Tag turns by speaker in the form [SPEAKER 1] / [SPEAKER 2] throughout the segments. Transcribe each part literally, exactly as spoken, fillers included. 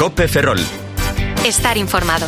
[SPEAKER 1] COPE Ferrol.
[SPEAKER 2] Estar informado.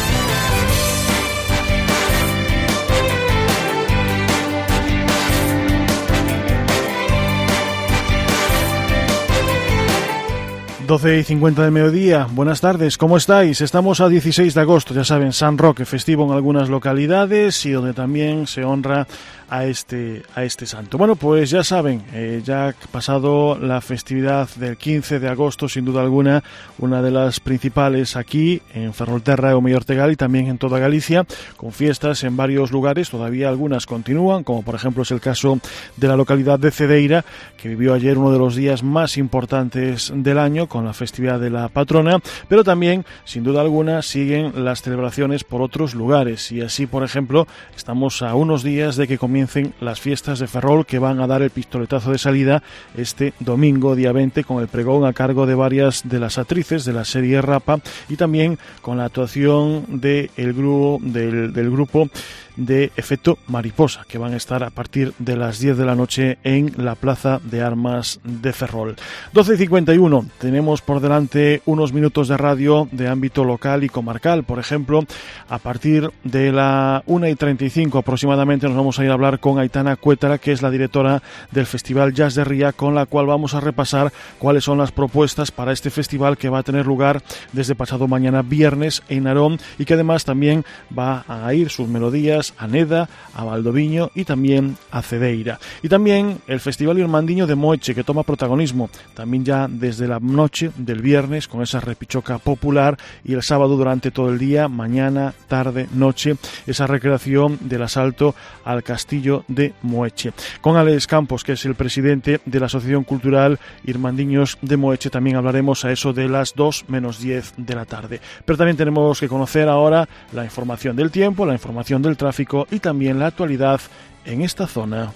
[SPEAKER 3] doce y cincuenta del mediodía, buenas tardes, ¿cómo estáis? Estamos a dieciséis de agosto, ya saben, San Roque, festivo en algunas localidades y donde también se honra a este, a este santo. Bueno, pues ya saben, eh, ya ha pasado la festividad del quince de agosto, sin duda alguna, una de las principales aquí en Ferrolterra, Eume y Ortegal y también en toda Galicia, con fiestas en varios lugares, todavía algunas continúan, como por ejemplo es el caso de la localidad de Cedeira, que vivió ayer uno de los días más importantes del año, con la festividad de la patrona, pero también, sin duda alguna, siguen las celebraciones por otros lugares. Y así, por ejemplo, estamos a unos días de que comiencen las fiestas de Ferrol, que van a dar el pistoletazo de salida este domingo, día veinte, con el pregón a cargo de varias de las actrices de la serie Rapa y también con la actuación de el grupo, del, del grupo de Efecto Mariposa, que van a estar a partir de las diez de la noche en la Plaza de Armas de Ferrol. doce y cincuenta y uno, tenemos por delante unos minutos de radio de ámbito local y comarcal. Por ejemplo, a partir de la una y treinta y cinco aproximadamente nos vamos a ir a hablar con Aitana Cuétara, que es la directora del Festival Jazz de Ría, con la cual vamos a repasar cuáles son las propuestas para este festival que va a tener lugar desde pasado mañana viernes en Narón y que además también va a ir sus melodías a Neda, a Valdoviño y también a Cedeira. Y también el Festival Irmandiño de Moeche, que toma protagonismo también ya desde la noche del viernes con esa repichoca popular y el sábado durante todo el día, mañana, tarde, noche, esa recreación del asalto al castillo de Moeche. Con Alex Campos, que es el presidente de la Asociación Cultural Irmandiños de Moeche, también hablaremos a eso de las dos menos diez de la tarde. Pero también tenemos que conocer ahora la información del tiempo, la información del tráfico y también la actualidad en esta zona.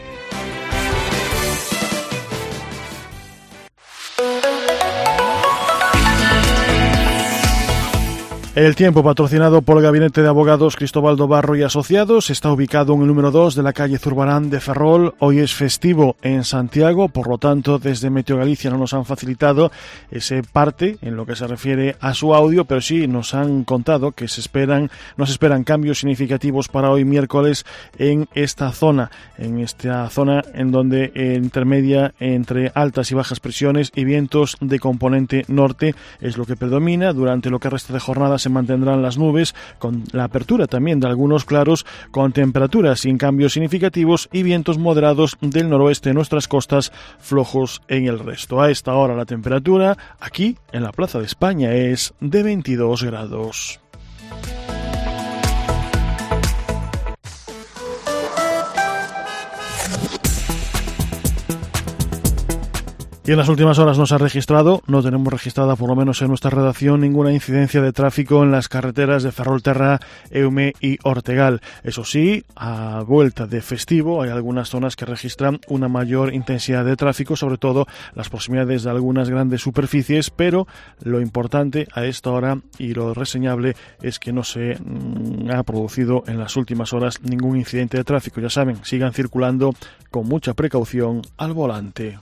[SPEAKER 3] El tiempo, patrocinado por el Gabinete de Abogados Cristóbal Dobarro y Asociados, está ubicado en el número dos de la calle Zurbarán de Ferrol. Hoy es festivo en Santiago, por lo tanto, desde Meteo Galicia no nos han facilitado ese parte en lo que se refiere a su audio, pero sí nos han contado que se esperan, nos esperan cambios significativos para hoy miércoles en esta zona, en esta zona en donde eh, intermedia entre altas y bajas presiones y vientos de componente norte es lo que predomina. Durante lo que resta de jornada se mantendrán las nubes, con la apertura también de algunos claros, con temperaturas sin cambios significativos y vientos moderados del noroeste en nuestras costas, flojos en el resto. A esta hora la temperatura aquí en la Plaza de España es de veintidós grados. Y en las últimas horas no se ha registrado, no tenemos registrada por lo menos en nuestra redacción, ninguna incidencia de tráfico en las carreteras de Ferrolterra, Eume y Ortegal. Eso sí, a vuelta de festivo hay algunas zonas que registran una mayor intensidad de tráfico, sobre todo las proximidades de algunas grandes superficies, pero lo importante a esta hora y lo reseñable es que no se mm, ha producido en las últimas horas ningún incidente de tráfico. Ya saben, sigan circulando con mucha precaución al volante.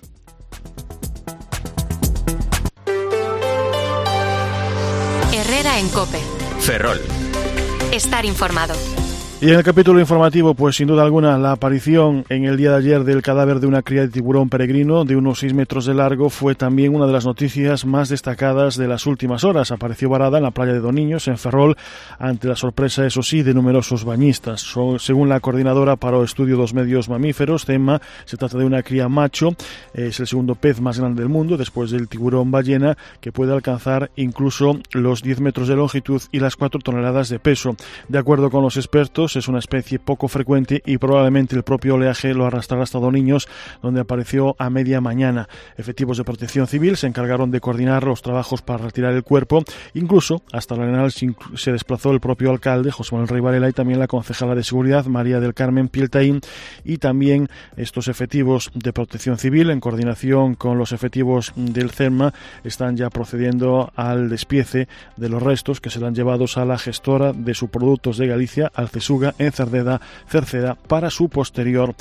[SPEAKER 2] Herrera en COPE.
[SPEAKER 1] Ferrol.
[SPEAKER 2] Estar informado.
[SPEAKER 3] Y en el capítulo informativo, pues sin duda alguna, la aparición en el día de ayer del cadáver de una cría de tiburón peregrino de unos seis metros de largo fue también una de las noticias más destacadas de las últimas horas. Apareció varada en la playa de Doniños, en Ferrol, ante la sorpresa, eso sí, de numerosos bañistas. So, según la coordinadora para el estudio de los medios mamíferos, CEMA, se trata de una cría macho, es el segundo pez más grande del mundo, después del tiburón ballena, que puede alcanzar incluso los diez metros de longitud y las cuatro toneladas de peso. De acuerdo con los expertos, es una especie poco frecuente y probablemente el propio oleaje lo arrastrará hasta Doniños, donde apareció a media mañana. Efectivos de protección civil se encargaron de coordinar los trabajos para retirar el cuerpo. Incluso hasta la Arenal se desplazó el propio alcalde, José Manuel Rey Varela, y también la concejala de Seguridad, María del Carmen Pieltaín, y también estos efectivos de protección civil, en coordinación con los efectivos del CEMA, están ya procediendo al despiece de los restos, que serán llevados a la gestora de subproductos de Galicia, Alcesuga, en Cerdeda, Cerceda, para su posterior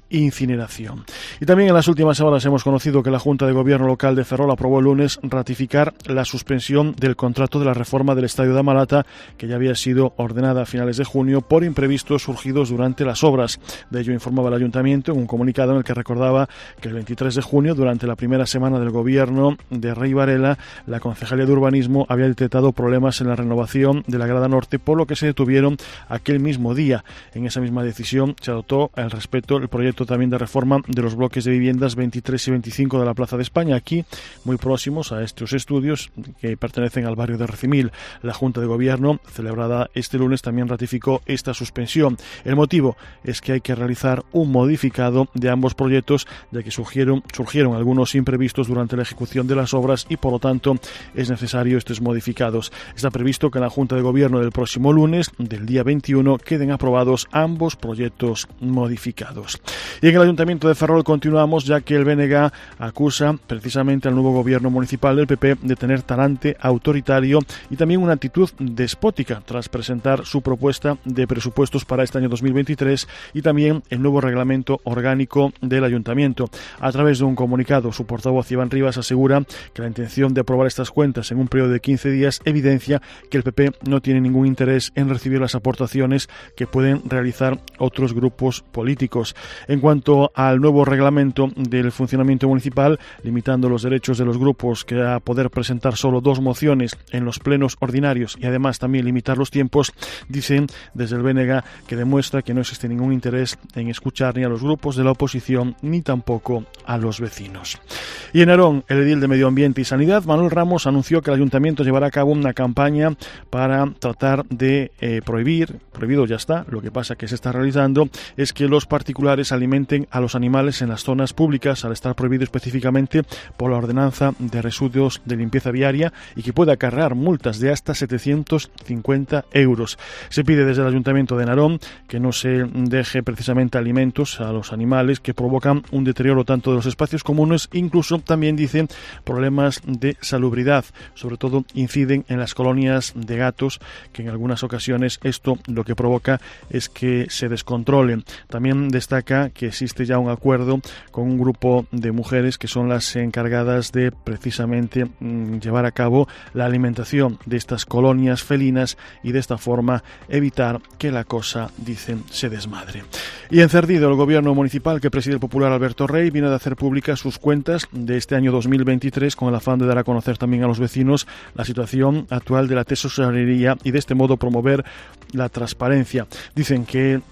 [SPEAKER 3] incineración. Y también en las últimas horas hemos conocido que la Junta de Gobierno local de Ferrol aprobó el lunes ratificar la suspensión del contrato de la reforma del Estadio de Amalata, que ya había sido ordenada a finales de junio por imprevistos surgidos durante las obras. De ello informaba el Ayuntamiento en un comunicado en el que recordaba que el veintitrés de junio, durante la primera semana del gobierno de Rey Varela, la Concejalía de Urbanismo había detectado problemas en la renovación de la grada norte, por lo que se detuvieron aquel mismo día. En esa misma decisión se adoptó al respecto el proyecto también de reforma de los bloques de viviendas veintitrés y veinticinco de la Plaza de España, aquí muy próximos a estos estudios que pertenecen al barrio de Recimil. La Junta de Gobierno, celebrada este lunes, también ratificó esta suspensión. El motivo es que hay que realizar un modificado de ambos proyectos, ya que surgieron, surgieron algunos imprevistos durante la ejecución de las obras y por lo tanto es necesario estos modificados. Está previsto que en la Junta de Gobierno del próximo lunes, del día veintiuno, queden aprobados ambos proyectos modificados. Y en el Ayuntamiento de Ferrol continuamos, ya que el B N G acusa precisamente al nuevo gobierno municipal del P P de tener talante autoritario y también una actitud despótica tras presentar su propuesta de presupuestos para este año dos mil veintitrés y también el nuevo reglamento orgánico del Ayuntamiento. A través de un comunicado, su portavoz Iván Rivas asegura que la intención de aprobar estas cuentas en un periodo de quince días evidencia que el P P no tiene ningún interés en recibir las aportaciones que pueden realizar otros grupos políticos. En cuanto al nuevo reglamento del funcionamiento municipal, limitando los derechos de los grupos que a poder presentar solo dos mociones en los plenos ordinarios y además también limitar los tiempos, dicen desde el B N G que demuestra que no existe ningún interés en escuchar ni a los grupos de la oposición ni tampoco a los vecinos. Y en Narón, el edil de Medio Ambiente y Sanidad, Manuel Ramos, anunció que el Ayuntamiento llevará a cabo una campaña para tratar de eh, prohibir, prohibido ya está, lo que pasa que se está realizando es que los particulares alimenten a los animales en las zonas públicas, al estar prohibido específicamente por la ordenanza de residuos de limpieza viaria y que puede acarrear multas de hasta setecientos cincuenta euros. Se pide desde el Ayuntamiento de Narón que no se deje precisamente alimentos a los animales que provocan un deterioro tanto de los espacios comunes, incluso también dicen problemas de salubridad, sobre todo inciden en las colonias de gatos, que en algunas ocasiones esto lo que provoca es que se descontrolen. También destaca que existe ya un acuerdo con un grupo de mujeres que son las encargadas de precisamente mmm, llevar a cabo la alimentación de estas colonias felinas y de esta forma evitar que la cosa, dicen, se desmadre. Y en Cerdido, el gobierno municipal que preside el popular Alberto Rey viene de hacer públicas sus cuentas de este año dos mil veintitrés con el afán de dar a conocer también a los vecinos la situación actual de la tesorería y de este modo promover la transparencia. Dicen que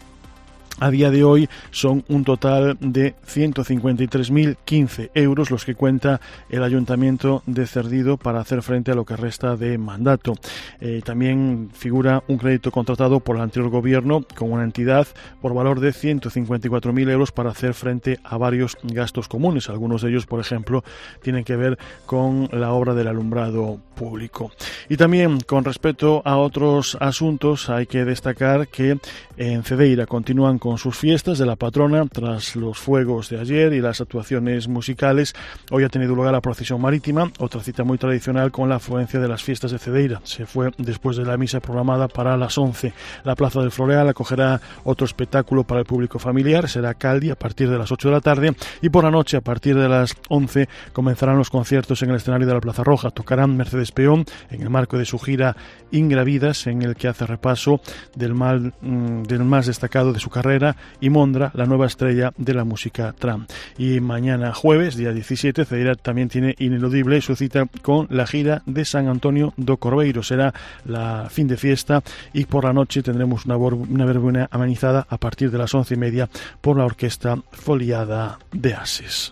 [SPEAKER 3] a día de hoy son un total de ciento cincuenta y tres mil quince euros los que cuenta el Ayuntamiento de Cerdido para hacer frente a lo que resta de mandato. Eh, también figura un crédito contratado por el anterior gobierno con una entidad por valor de ciento cincuenta y cuatro mil euros para hacer frente a varios gastos comunes. Algunos de ellos, por ejemplo, tienen que ver con la obra del alumbrado público. Y también con respecto a otros asuntos hay que destacar que en Cedeira continúan con con sus fiestas de la patrona tras los fuegos de ayer y las actuaciones musicales. Hoy ha tenido lugar la procesión marítima, otra cita muy tradicional con la afluencia de las fiestas de Cedeira. Se fue después de la misa programada para las once. La Plaza del Floreal acogerá otro espectáculo para el público familiar, será Caldi a partir de las ocho de la tarde y por la noche a partir de las once comenzarán los conciertos en el escenario de la Plaza Roja. Tocarán Mercedes Peón en el marco de su gira Ingravidas, en el que hace repaso del, mal, del más destacado de su carrera, y Mondra, la nueva estrella de la música tram. Y mañana jueves, día diecisiete, Cedeira también tiene ineludible su cita con la gira de San Antonio do Corbeiro. Será la fin de fiesta y por la noche tendremos una, una verbena amenizada a partir de las once y media por la Orquesta Foliada de Ases.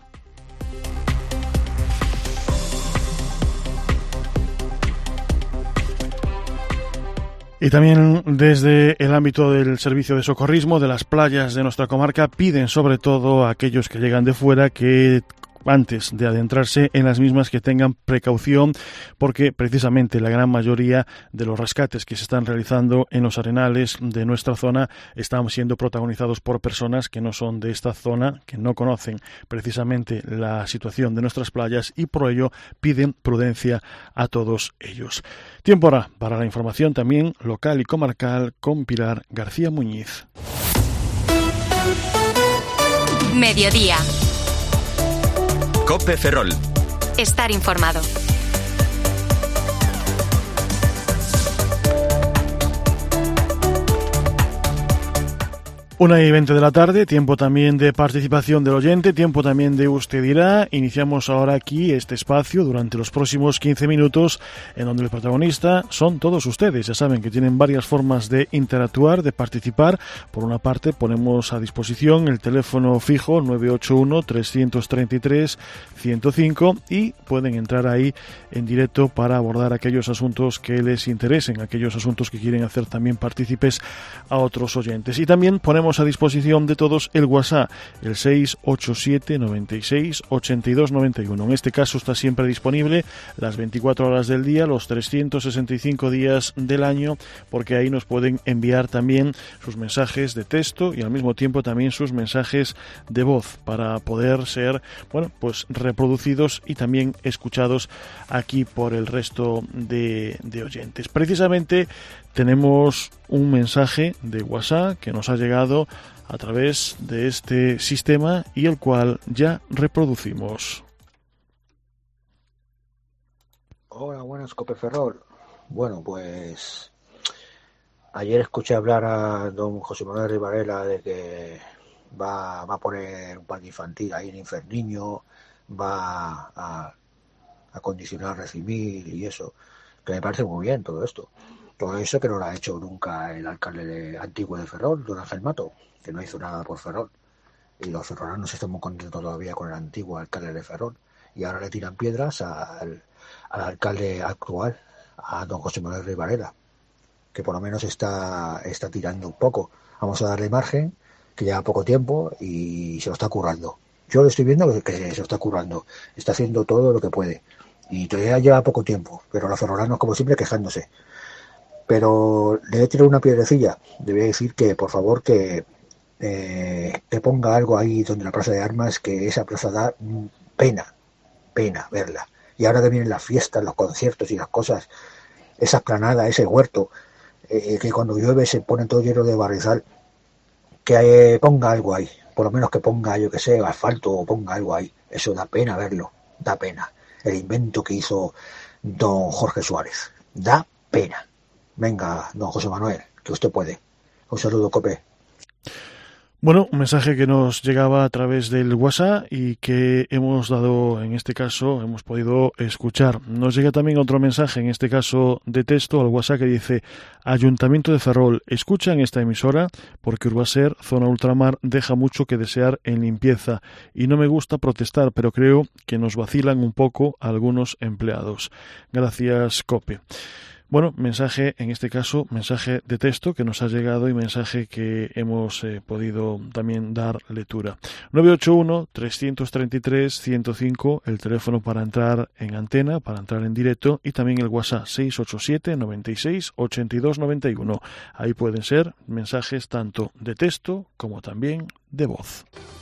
[SPEAKER 3] Y también desde el ámbito del servicio de socorrismo de las playas de nuestra comarca piden sobre todo a aquellos que llegan de fuera que antes de adentrarse en las mismas que tengan precaución, porque precisamente la gran mayoría de los rescates que se están realizando en los arenales de nuestra zona están siendo protagonizados por personas que no son de esta zona, que no conocen precisamente la situación de nuestras playas y por ello piden prudencia a todos ellos. Tiempo ahora para la información también local y comarcal con Pilar García Muñiz.
[SPEAKER 2] Mediodía.
[SPEAKER 1] COPE Ferrol.
[SPEAKER 2] Estar informado.
[SPEAKER 3] Una y veinte de la tarde, tiempo también de participación del oyente, tiempo también de Usted Dirá. Iniciamos ahora aquí este espacio durante los próximos quince minutos en donde el protagonista son todos ustedes. Ya saben que tienen varias formas de interactuar, de participar. Por una parte ponemos a disposición el teléfono fijo nueve ocho uno, tres tres tres, uno cero cinco y pueden entrar ahí en directo para abordar aquellos asuntos que les interesen, aquellos asuntos que quieren hacer también partícipes a otros oyentes. Y también ponemos a disposición de todos el WhatsApp, el seis ocho siete, noventa y seis, ochenta y dos noventa y uno. En este caso está siempre disponible las veinticuatro horas del día, los trescientos sesenta y cinco días del año, porque ahí nos pueden enviar también sus mensajes de texto y al mismo tiempo también sus mensajes de voz para poder ser, bueno, pues reproducidos y también escuchados aquí por el resto de, de oyentes. Precisamente tenemos un mensaje de WhatsApp que nos ha llegado a través de este sistema y el cual ya reproducimos.
[SPEAKER 4] Hola, buenas, COPE Ferrol. Bueno, pues ayer escuché hablar a don José Manuel Rivarela de que va, va a poner un parque infantil ahí en Inferniño, va a acondicionar Recibir y eso, que me parece muy bien todo esto. Todo eso que no lo ha hecho nunca el alcalde de, antiguo de Ferrol, don Ángel Mato, que no hizo nada por Ferrol. Y los ferrolanos están muy contentos todavía con el antiguo alcalde de Ferrol. Y ahora le tiran piedras al, al alcalde actual, a don José Manuel Rivarela, que por lo menos está, está tirando un poco. Vamos a darle margen, que lleva poco tiempo y se lo está currando. Yo lo estoy viendo que se lo está currando. Está haciendo todo lo que puede. Y todavía lleva poco tiempo, pero los ferrolanos, como siempre, quejándose. Pero le he tirado una piedrecilla. Le voy a decir que, por favor, que, eh, que ponga algo ahí donde la plaza de armas, que esa plaza da pena, pena verla. Y ahora que vienen las fiestas, los conciertos y las cosas, esa esplanada, ese huerto, eh, que cuando llueve se pone todo lleno de barrizal, que eh, ponga algo ahí. Por lo menos que ponga, yo que sé, asfalto o ponga algo ahí. Eso da pena verlo, da pena. El invento que hizo don Jorge Suárez. Da pena. Venga, don José Manuel, que usted puede. Un saludo, COPE.
[SPEAKER 3] Bueno, un mensaje que nos llegaba a través del WhatsApp y que hemos dado, en este caso, hemos podido escuchar. Nos llega también otro mensaje, en este caso de texto, al WhatsApp que dice: Ayuntamiento de Ferrol, escuchan esta emisora porque Urbaser, zona ultramar, deja mucho que desear en limpieza y no me gusta protestar, pero creo que nos vacilan un poco algunos empleados. Gracias, COPE. Bueno, mensaje, en este caso, mensaje de texto que nos ha llegado y mensaje que hemos eh, podido también dar lectura. nueve ocho uno, tres tres tres, uno cero cinco, el teléfono para entrar en antena, para entrar en directo, y también el WhatsApp seis ocho siete, noventa y seis, ochenta y dos noventa y uno. Ahí pueden ser mensajes tanto de texto como también de voz.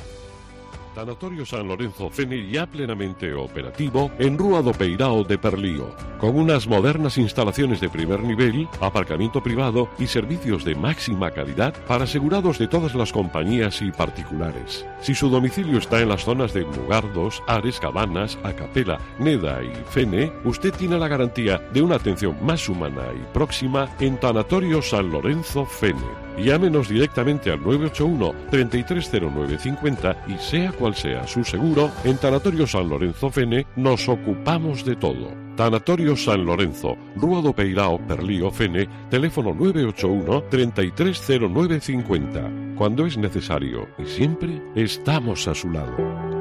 [SPEAKER 5] Tanatorio San Lorenzo Fene ya plenamente operativo en Rúa do Peirao de Perlío, con unas modernas instalaciones de primer nivel, aparcamiento privado y servicios de máxima calidad para asegurados de todas las compañías y particulares. Si su domicilio está en las zonas de Mugardos, Ares, Cabanas, Acapela, Neda y Fene, usted tiene la garantía de una atención más humana y próxima en Tanatorio San Lorenzo Fene. Llámenos directamente al nueve ocho uno, treinta y tres cero nueve cincuenta y sea cual sea su seguro, en Tanatorio San Lorenzo Fene nos ocupamos de todo. Tanatorio San Lorenzo, Rúa do Peirao, Perlío, Fene, teléfono nueve ocho uno, treinta y tres cero nueve cincuenta. Cuando es necesario y siempre estamos a su lado.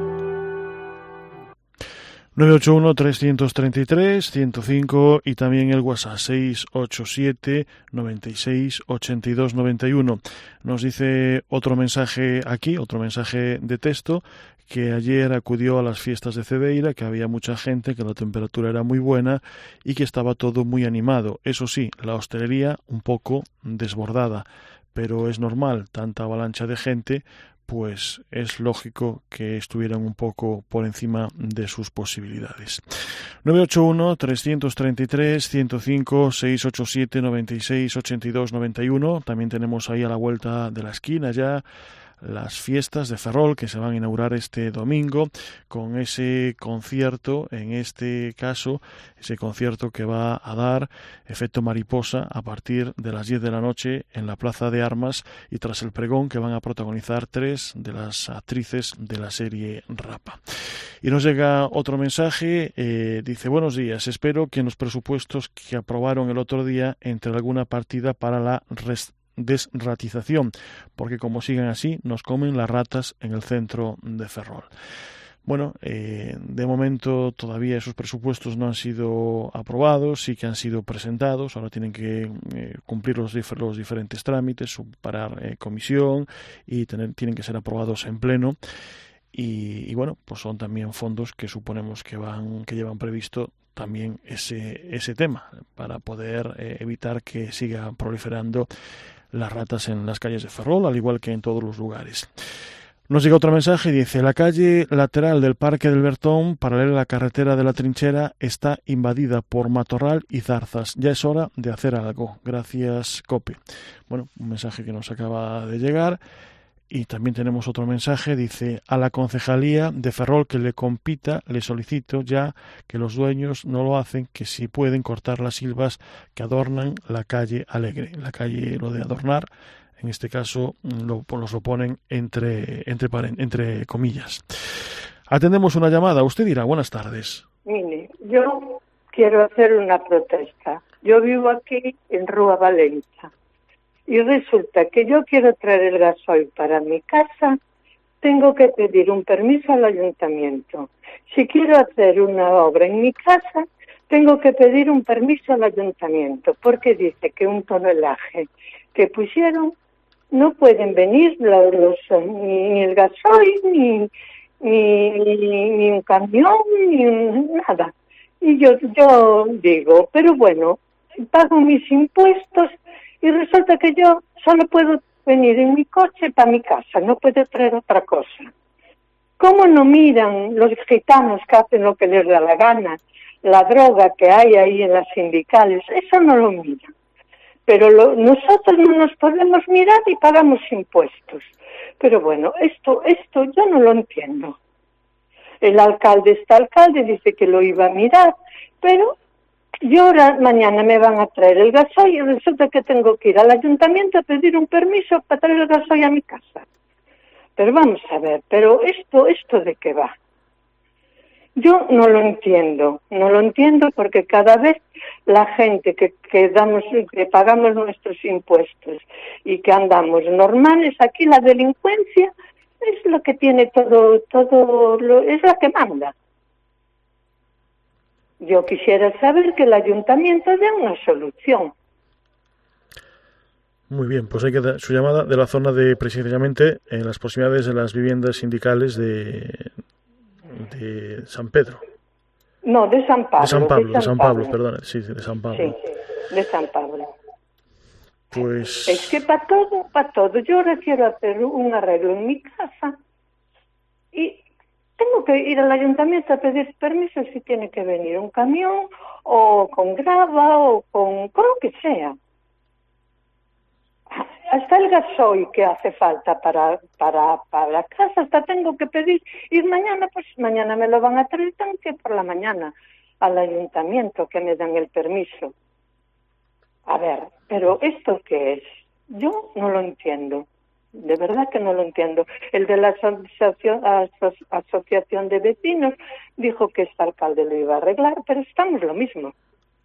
[SPEAKER 3] nueve ocho uno, tres tres tres, uno cero cinco y también el WhatsApp seis ocho siete, noventa y seis, ochenta y dos noventa y uno. Nos dice otro mensaje aquí, otro mensaje de texto, que ayer acudió a las fiestas de Cedeira, que había mucha gente, que la temperatura era muy buena y que estaba todo muy animado. Eso sí, la hostelería un poco desbordada, pero es normal, tanta avalancha de gente, pues es lógico que estuvieran un poco por encima de sus posibilidades. nueve ocho uno, tres tres tres, uno cero cinco, seis ocho siete, noventa y seis, ochenta y dos noventa y uno. También tenemos ahí a la vuelta de la esquina ya las fiestas de Ferrol que se van a inaugurar este domingo con ese concierto, en este caso, ese concierto que va a dar Efecto Mariposa a partir de las diez de la noche en la Plaza de Armas y tras el pregón que van a protagonizar tres de las actrices de la serie Rapa. Y nos llega otro mensaje, eh, dice: buenos días, espero que en los presupuestos que aprobaron el otro día entre alguna partida para la restauración desratización, porque como sigan así nos comen las ratas en el centro de Ferrol. Bueno, eh, de momento todavía esos presupuestos no han sido aprobados, sí que han sido presentados, ahora tienen que eh, cumplir los, dif- los diferentes trámites, superar eh, comisión y tener, tienen que ser aprobados en pleno. Y, y bueno, pues son también fondos que suponemos que van, que llevan previsto también ese, ese tema para poder eh, evitar que siga proliferando las ratas en las calles de Ferrol, al igual que en todos los lugares. Nos llega otro mensaje, dice: la calle lateral del Parque del Bertón, paralela a la carretera de la Trinchera, está invadida por matorral y zarzas. Ya es hora de hacer algo. Gracias, COPE. Bueno, un mensaje que nos acaba de llegar. Y también tenemos otro mensaje, dice: a la concejalía de Ferrol que le compita, le solicito ya que los dueños no lo hacen, que si pueden cortar las silvas que adornan la calle Alegre. La calle, lo de adornar, en este caso lo, los lo ponen entre, entre, entre comillas. Atendemos una llamada, usted dirá: buenas tardes.
[SPEAKER 1] Mire, yo quiero hacer una protesta. Yo vivo aquí en Rúa Valencia. Y resulta que yo quiero traer el gasoil para mi casa, tengo que pedir un permiso al ayuntamiento. Si quiero hacer una obra en mi casa, tengo que pedir un permiso al ayuntamiento, porque dice que un tonelaje que pusieron no pueden venir los, los, ni el gasoil, ni, ni, ni, ni un camión, ni un, nada. Y yo, yo digo, pero bueno, pago mis impuestos. Y resulta que yo solo puedo venir en mi coche para mi casa, no puedo traer otra cosa. ¿Cómo no miran los gitanos que hacen lo que les da la gana? La droga que hay ahí en las sindicales, eso no lo miran. Pero lo, nosotros no nos podemos mirar y pagamos impuestos. Pero bueno, esto, esto yo no lo entiendo. El alcalde, este alcalde, dice que lo iba a mirar, pero... Y ahora mañana me van a traer el gasoil y resulta que tengo que ir al ayuntamiento a pedir un permiso para traer el gasoil a mi casa. Pero vamos a ver, pero esto, esto de qué va. Yo no lo entiendo, no lo entiendo porque cada vez la gente que, que damos, que pagamos nuestros impuestos y que andamos normales, aquí la delincuencia es lo que tiene todo, todo, lo, es la que manda. Yo quisiera saber que el ayuntamiento dé una solución.
[SPEAKER 3] Muy bien, pues hay que dar su llamada de la zona de, precisamente, en las proximidades de las viviendas sindicales de, de San Pedro.
[SPEAKER 1] No, de San Pablo.
[SPEAKER 3] De San Pablo, de San, de San Pablo,
[SPEAKER 1] Pablo,
[SPEAKER 3] perdón, sí, de San Pablo.
[SPEAKER 1] Sí, de San Pablo.
[SPEAKER 3] Pues...
[SPEAKER 1] Es que para todo, para todo, yo ahora quiero hacer un arreglo en mi casa y... tengo que ir al ayuntamiento a pedir permiso si tiene que venir un camión o con grava o con, con lo que sea. Hasta el gasoil que hace falta para, para, para la casa, hasta tengo que pedir. Ir mañana, pues mañana me lo van a traer, tengo que ir por la mañana al ayuntamiento que me dan el permiso. A ver, pero ¿esto qué es? Yo no lo entiendo. De verdad que no lo entiendo. El de la asociación, aso, asociación de vecinos dijo que este alcalde lo iba a arreglar, pero estamos lo mismo.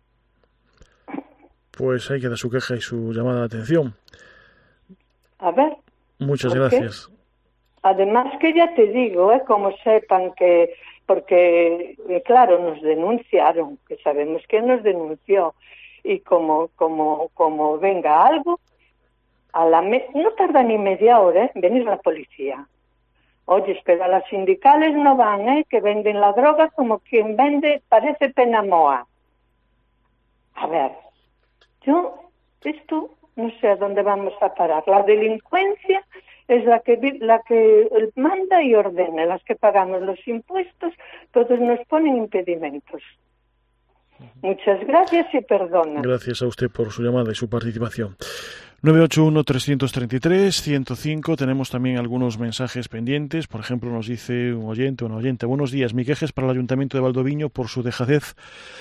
[SPEAKER 3] Pues hay que dar su queja y su llamada de atención.
[SPEAKER 1] A ver.
[SPEAKER 3] Muchas gracias.
[SPEAKER 1] Además que ya te digo, eh, como sepan que, porque eh, claro, nos denunciaron, que sabemos que nos denunció, y como, como, como venga algo, a la me no tarda ni media hora ¿eh? en venir la policía. Oye, pero a las sindicales no van, ¿eh? que venden la droga como quien vende, parece Penamoa. A ver, yo, esto no sé a dónde vamos a parar. La delincuencia es la que la que manda y ordena, las que pagamos los impuestos, todos nos ponen impedimentos. Muchas gracias y perdona.
[SPEAKER 3] Gracias a usted por su llamada y su participación. nueve ocho uno, tres tres tres, uno cero cinco. Tenemos también algunos mensajes pendientes. Por ejemplo, nos dice un oyente, una oyente: buenos días, mi queja es para el Ayuntamiento de Valdoviño por su dejadez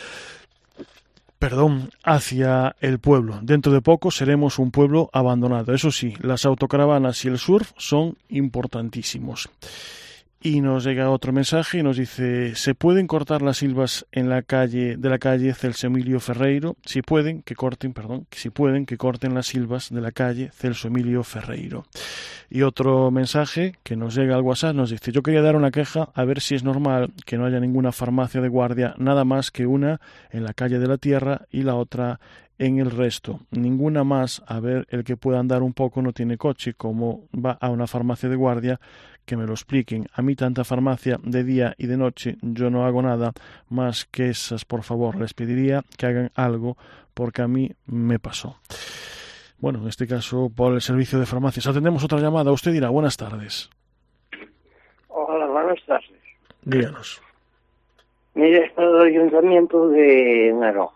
[SPEAKER 3] perdón, hacia el pueblo. Dentro de poco seremos un pueblo abandonado. Eso sí, las autocaravanas y el surf son importantísimos. Y nos llega otro mensaje y nos dice: ¿se pueden cortar las silvas en la calle de la calle Celso Emilio Ferreiro? Si pueden, que corten, perdón, si pueden, que corten las silvas de la calle Celso Emilio Ferreiro. Y otro mensaje que nos llega al WhatsApp nos dice: yo quería dar una queja a ver si es normal que no haya ninguna farmacia de guardia, nada más que una en la calle de la Tierra y la otra en el resto. Ninguna más. A ver, el que pueda andar un poco no tiene coche, como va a una farmacia de guardia, que me lo expliquen. A mí tanta farmacia de día y de noche, yo no hago nada más que esas, por favor. Les pediría que hagan algo porque a mí me pasó. Bueno, en este caso por el servicio de farmacias. Atendemos otra llamada. Usted dirá: buenas tardes.
[SPEAKER 6] Hola, buenas tardes.
[SPEAKER 3] Díganos.
[SPEAKER 6] Mire, es para el Ayuntamiento de Narón.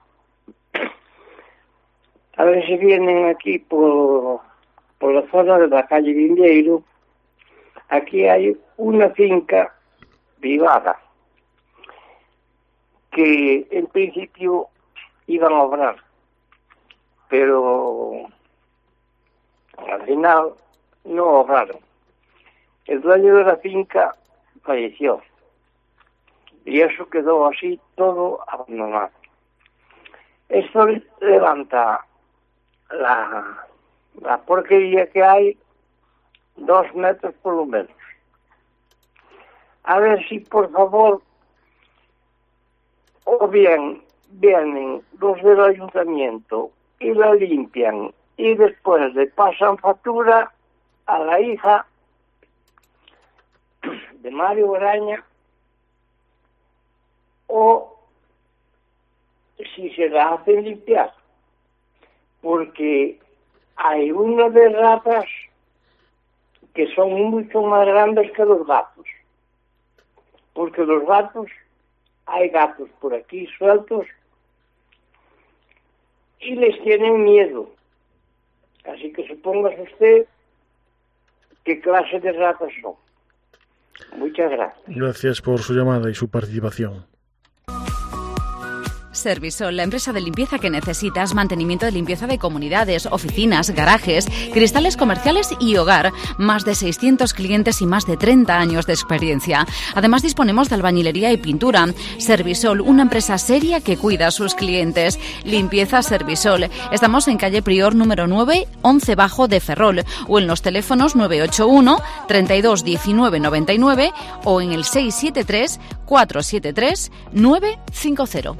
[SPEAKER 6] A ver si vienen aquí por, por la zona de la calle Vindeiro. Aquí hay una finca privada que en principio iban a obrar, pero al final no obraron. El dueño de la finca falleció y eso quedó así todo abandonado. Esto levanta la, la porquería que hay dos metros por lo menos. A ver si por favor, o bien vienen los del ayuntamiento y la limpian y después le pasan factura a la hija de Mario Graña, o si se la hacen limpiar, porque hay una de ratas que son mucho más grandes que los gatos, porque los gatos, hay gatos por aquí sueltos y les tienen miedo, así que supóngase usted qué clase de ratas son. Muchas gracias.
[SPEAKER 3] Gracias por su llamada y su participación.
[SPEAKER 7] Servisol, la empresa de limpieza que necesitas, mantenimiento de limpieza de comunidades, oficinas, garajes, cristales comerciales y hogar. Más de seiscientos clientes y más de treinta años de experiencia. Además disponemos de albañilería y pintura. Servisol, una empresa seria que cuida a sus clientes. Limpieza Servisol. Estamos en calle Prior número nueve, once bajo de Ferrol, o en los teléfonos nueve ocho uno, treinta y dos, diecinueve, noventa y nueve o en el seis siete tres, cuatro siete tres, nueve cinco cero.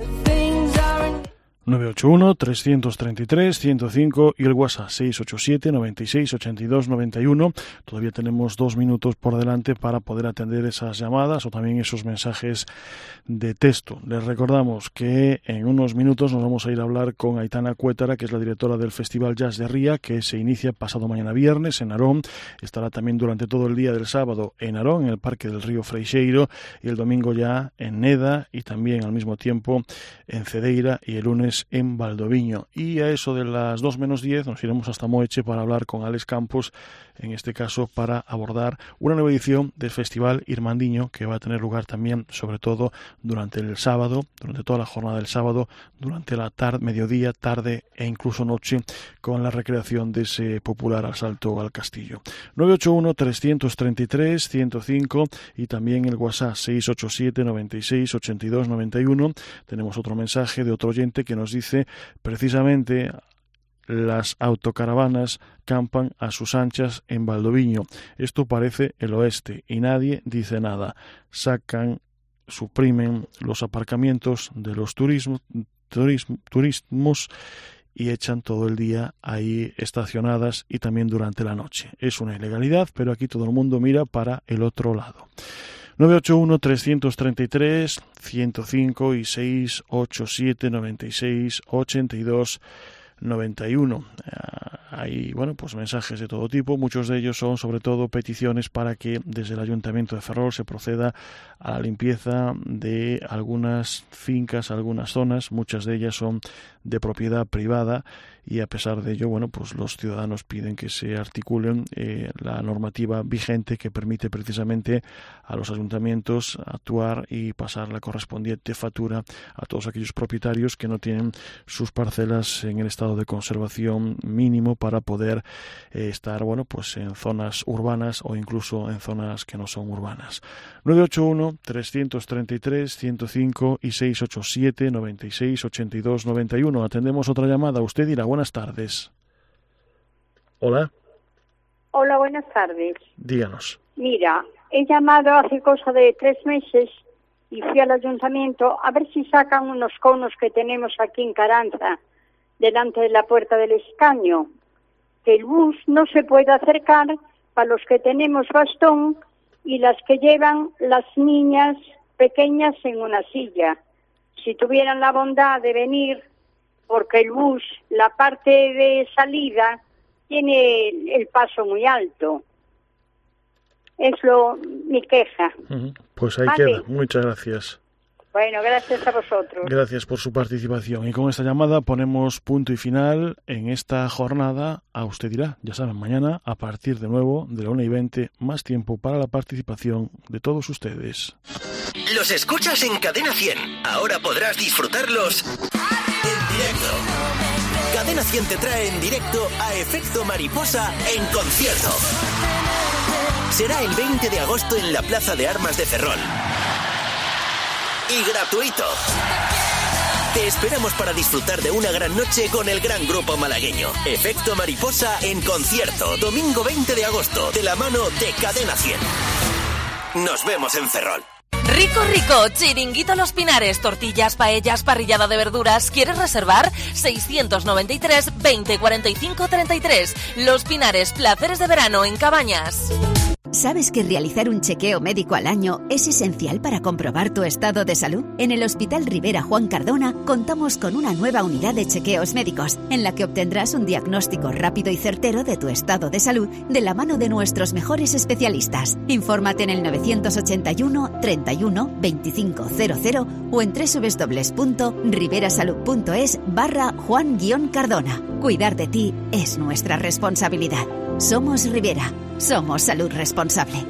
[SPEAKER 3] nueve ocho uno, tres tres tres, uno cero cinco y el WhatsApp seis ocho siete, noventa y seis, ochenta y dos, noventa y uno. Todavía tenemos dos minutos por delante para poder atender esas llamadas o también esos mensajes de texto. Les recordamos que en unos minutos nos vamos a ir a hablar con Aitana Cuétara, que es la directora del Festival Jazz de Ría, que se inicia pasado mañana viernes en Narón. Estará también durante todo el día del sábado en Narón, en el Parque del Río Freixeiro, y el domingo ya en Neda y también al mismo tiempo en Cedeira, y el lunes en Valdoviño. Y a eso de las dos menos diez nos iremos hasta Moeche para hablar con Alex Campos, en este caso para abordar una nueva edición del Festival Irmandiño, que va a tener lugar también, sobre todo durante el sábado, durante toda la jornada del sábado, durante la tarde, mediodía, tarde e incluso noche, con la recreación de ese popular asalto al castillo. nueve ocho uno, tres tres tres, uno cero cinco y también el WhatsApp seis ocho siete, noventa y seis, ochenta y dos, noventa y uno. Tenemos otro mensaje de otro oyente que nos dice: precisamente las autocaravanas campan a sus anchas en Valdoviño. Esto parece el oeste y nadie dice nada. Sacan, suprimen los aparcamientos de los turismos, turismo, turismos y echan todo el día ahí estacionadas y también durante la noche. Es una ilegalidad, pero aquí todo el mundo mira para el otro lado. nueve ocho uno, tres tres tres, uno cero cinco y seis ocho siete, noventa y seis, ochenta y dos, noventa y uno. Hay, bueno, pues mensajes de todo tipo, muchos de ellos son sobre todo peticiones para que desde el Ayuntamiento de Ferrol se proceda a la limpieza de algunas fincas, algunas zonas, muchas de ellas son de propiedad privada y a pesar de ello, bueno, pues los ciudadanos piden que se articulen eh, la normativa vigente que permite precisamente a los ayuntamientos actuar y pasar la correspondiente factura a todos aquellos propietarios que no tienen sus parcelas en el estado de conservación mínimo para poder eh, estar, bueno, pues en zonas urbanas o incluso en zonas que no son urbanas. nueve ocho uno, tres tres tres, ciento cinco y seis ocho siete, noventa y seis, ochenta y dos, noventa y uno. Atendemos otra llamada. Usted dirá, buenas tardes. Hola.
[SPEAKER 8] Hola, buenas tardes.
[SPEAKER 3] Díganos.
[SPEAKER 8] Mira, he llamado hace cosa de tres meses y fui al ayuntamiento a ver si sacan unos conos que tenemos aquí en Caranza, delante de la puerta del escaño, que el bus no se puede acercar para los que tenemos bastón y las que llevan las niñas pequeñas en una silla. Si tuvieran la bondad de venir, porque el bus, la parte de salida, tiene el paso muy alto. Es lo mi queja.
[SPEAKER 3] Uh-huh. Pues ahí
[SPEAKER 8] ¿Vale?
[SPEAKER 3] queda. Muchas gracias.
[SPEAKER 8] Bueno, gracias a vosotros.
[SPEAKER 3] Gracias por su participación. Y con esta llamada ponemos punto y final en esta jornada. A usted dirá, ya saben, mañana a partir de nuevo de la una y veinte, más tiempo para la participación de todos ustedes.
[SPEAKER 9] Los escuchas en Cadena cien. Ahora podrás disfrutarlos en directo. Cadena cien te trae en directo a Efecto Mariposa en concierto. Será el veinte de agosto en la Plaza de Armas de Ferrol. Y gratuito. Te esperamos para disfrutar de una gran noche con el gran grupo malagueño. Efecto Mariposa en concierto, domingo veinte de agosto, de la mano de Cadena cien. Nos vemos en Ferrol.
[SPEAKER 10] Rico, rico, Chiringuito Los Pinares, tortillas, paellas, parrillada de verduras. ¿Quieres reservar? seiscientos noventa y tres, veinte, cuarenta y cinco, treinta y tres. Los Pinares, placeres de verano en Cabañas.
[SPEAKER 11] ¿Sabes que realizar un chequeo médico al año es esencial para comprobar tu estado de salud? En el Hospital Rivera Juan Cardona contamos con una nueva unidad de chequeos médicos en la que obtendrás un diagnóstico rápido y certero de tu estado de salud de la mano de nuestros mejores especialistas. Infórmate en el novecientos ochenta y uno, treinta y uno, veinticinco cero cero o en doble u doble u doble u punto riverasalud punto es barra Juan Cardona. Cuidar de ti es nuestra responsabilidad. Somos Rivera. Somos salud responsable.